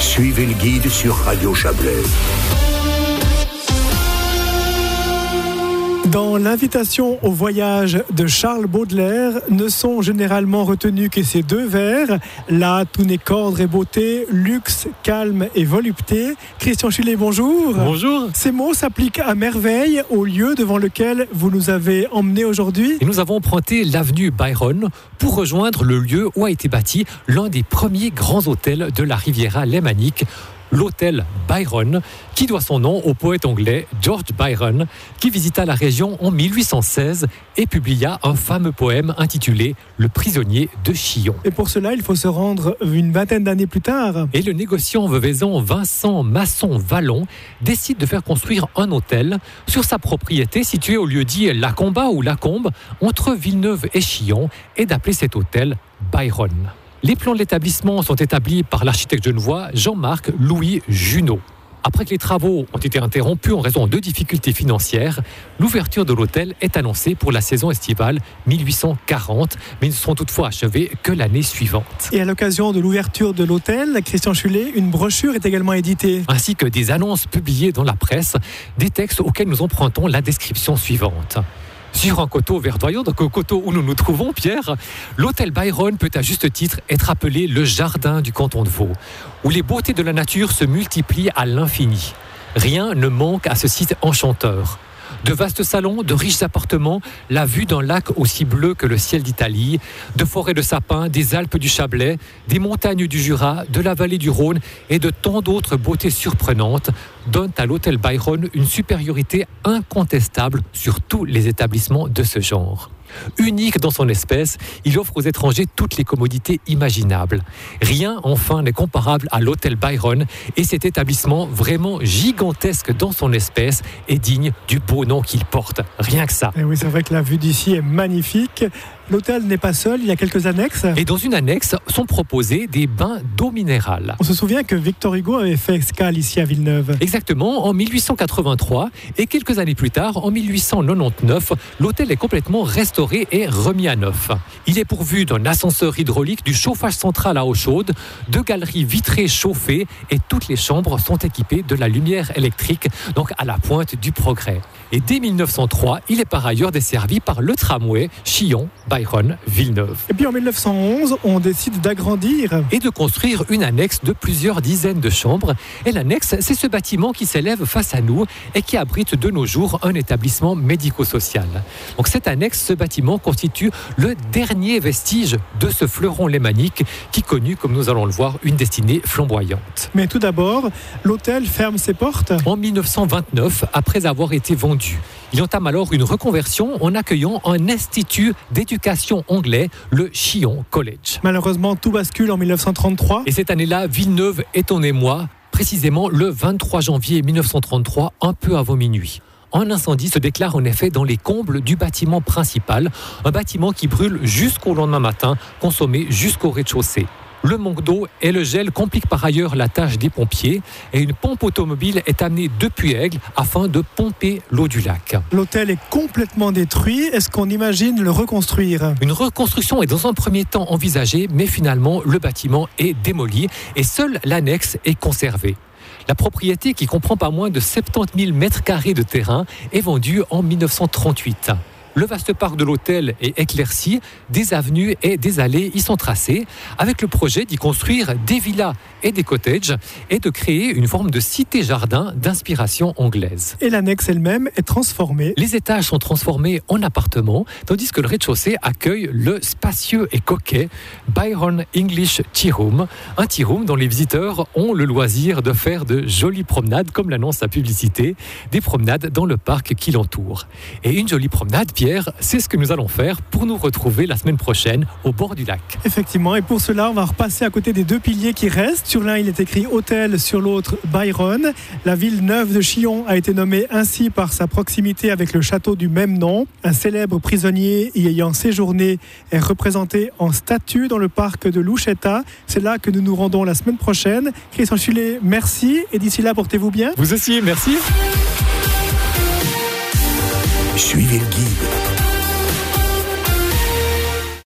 Suivez le guide sur Radio Chablais. Dans l'invitation au voyage de Charles Baudelaire, ne sont généralement retenus que ces deux vers. Là, tout n'est qu'ordre et beauté, luxe, calme et volupté. Christian Chulet, bonjour. Bonjour. Ces mots s'appliquent à merveille au lieu devant lequel vous nous avez emmenés aujourd'hui. Et nous avons emprunté l'avenue Byron pour rejoindre le lieu où a été bâti l'un des premiers grands hôtels de la Riviera lémanique, l'hôtel Byron, qui doit son nom au poète anglais George Byron, qui visita la région en 1816 et publia un fameux poème intitulé « Le prisonnier de Chillon ». Et pour cela, il faut se rendre une vingtaine d'années plus tard. Et le négociant veuvezan Vincent Masson-Vallon décide de faire construire un hôtel sur sa propriété située au lieu-dit Lacomba ou Lacombe, entre Villeneuve et Chillon, et d'appeler cet hôtel Byron. Les plans de l'établissement sont établis par l'architecte genevois Jean-Marc Louis Junot. Après que les travaux ont été interrompus en raison de difficultés financières, l'ouverture de l'hôtel est annoncée pour la saison estivale 1840, mais ne seront toutefois achevés que l'année suivante. Et à l'occasion de l'ouverture de l'hôtel, Christian Chulet, une brochure est également éditée. Ainsi que des annonces publiées dans la presse, des textes auxquels nous empruntons la description suivante. Sur un coteau verdoyant, donc au coteau où nous nous trouvons, Pierre, l'hôtel Byron peut à juste titre être appelé le jardin du canton de Vaud, où les beautés de la nature se multiplient à l'infini. Rien ne manque à ce site enchanteur. De vastes salons, de riches appartements, la vue d'un lac aussi bleu que le ciel d'Italie, de forêts de sapins, des Alpes du Chablais, des montagnes du Jura, de la vallée du Rhône et de tant d'autres beautés surprenantes donnent à l'hôtel Byron une supériorité incontestable sur tous les établissements de ce genre. Unique dans son espèce, il offre aux étrangers toutes les commodités imaginables. Rien, enfin, n'est comparable à l'hôtel Byron et cet établissement vraiment gigantesque dans son espèce est digne du beau nom qu'il porte. Rien que ça. Et oui, c'est vrai que la vue d'ici est magnifique. L'hôtel n'est pas seul, il y a quelques annexes. Et dans une annexe sont proposés des bains d'eau minérale. On se souvient que Victor Hugo avait fait escale ici à Villeneuve. Exactement, en 1883 et quelques années plus tard, en 1899, l'hôtel est complètement restauré et remis à neuf. Il est pourvu d'un ascenseur hydraulique, du chauffage central à eau chaude, de galeries vitrées chauffées et toutes les chambres sont équipées de la lumière électrique, donc à la pointe du progrès. Et dès 1903, il est par ailleurs desservi par le tramway Chillon, Byron, Villeneuve. Et puis en 1911, on décide d'agrandir et de construire une annexe de plusieurs dizaines de chambres. Et l'annexe, c'est ce bâtiment qui s'élève face à nous et qui abrite de nos jours un établissement médico-social. Donc cette annexe, ce bâtiment constitue le dernier vestige de ce fleuron lémanique qui connut, comme nous allons le voir, une destinée flamboyante. Mais tout d'abord, l'hôtel ferme ses portes en 1929, après avoir été vendu. Il entame alors une reconversion en accueillant un institut d'éducation anglais, le Chillon College. Malheureusement, tout bascule en 1933. Et cette année-là, Villeneuve est en émoi, précisément le 23 janvier 1933, un peu avant minuit. Un incendie se déclare en effet dans les combles du bâtiment principal, un bâtiment qui brûle jusqu'au lendemain matin, consommé jusqu'au rez-de-chaussée. Le manque d'eau et le gel compliquent par ailleurs la tâche des pompiers et une pompe automobile est amenée depuis Aigle afin de pomper l'eau du lac. L'hôtel est complètement détruit. Est-ce qu'on imagine le reconstruire ? Une reconstruction est dans un premier temps envisagée, mais finalement le bâtiment est démoli et seule l'annexe est conservée. La propriété, qui comprend pas moins de 70 000 mètres carrés de terrain, est vendue en 1938. Le vaste parc de l'hôtel est éclairci, des avenues et des allées y sont tracées, avec le projet d'y construire des villas et des cottages et de créer une forme de cité-jardin d'inspiration anglaise. Et l'annexe elle-même est transformée. Les étages sont transformés en appartements, tandis que le rez-de-chaussée accueille le spacieux et coquet Byron English Tea Room, un tea room dont les visiteurs ont le loisir de faire de jolies promenades, comme l'annonce la publicité, des promenades dans le parc qui l'entoure. Et une jolie promenade, Pierre, c'est ce que nous allons faire pour nous retrouver la semaine prochaine au bord du lac. Effectivement, et pour cela, on va repasser à côté des deux piliers qui restent. Sur l'un, il est écrit hôtel, sur l'autre, Byron. La ville neuve de Chillon a été nommée ainsi par sa proximité avec le château du même nom. Un célèbre prisonnier y ayant séjourné est représenté en statue dans le parc de Louchetta. C'est là que nous nous rendons la semaine prochaine. Christian Chulet, merci. Et d'ici là, portez-vous bien. Vous aussi, merci. Suivez le guide.